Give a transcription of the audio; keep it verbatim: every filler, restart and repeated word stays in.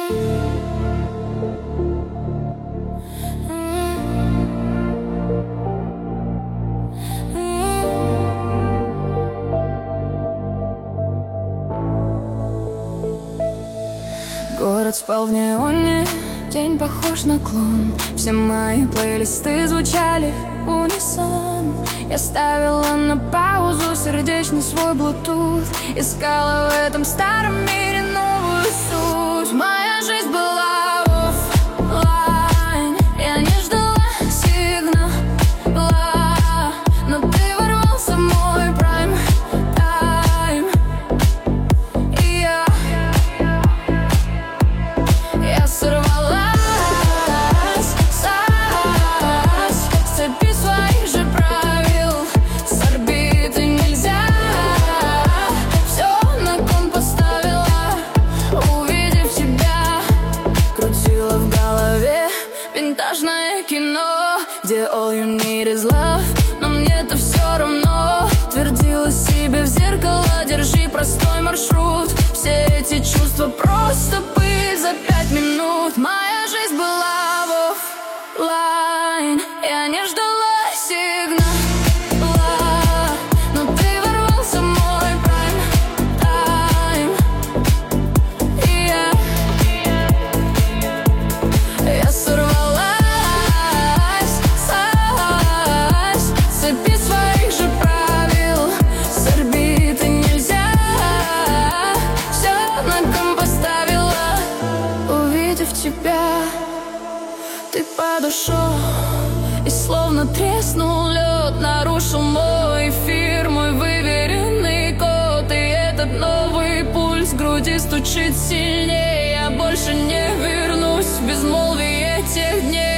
Город спал в неоне, день похож на клон. Все мои плейлисты звучали в унисон. Я ставила на паузу сердечный свой блутуз, искала в этом старом мире новую суть. Моя жизнь была оффлайн, я не ждала сигнала, но ты ворвался в мой прайм-тайм. И я, я сорвалась с цепи своих же правил, с орбиты нельзя. Все на кон поставила, увидев тебя. Крутила в голове винтажное кино, где all you need is love, но мне-то все равно. Твердила себе в зеркало: держи простой маршрут. Все эти чувства просто пыль за пять минут. Моя жизнь была в оффлайн, я не ждала сигнала, но ты ворвался в мой прайм-тайм. И я, я сорвалась с цепи своих же правил, с орбиты нельзя. Все на кон поставила, увидев тебя. Ты подошел и словно треснул лед, нарушил мой эфир, мой выверенный код. И этот новый пульс в груди стучит сильнее. Я больше не вернусь в безмолвие тех дней.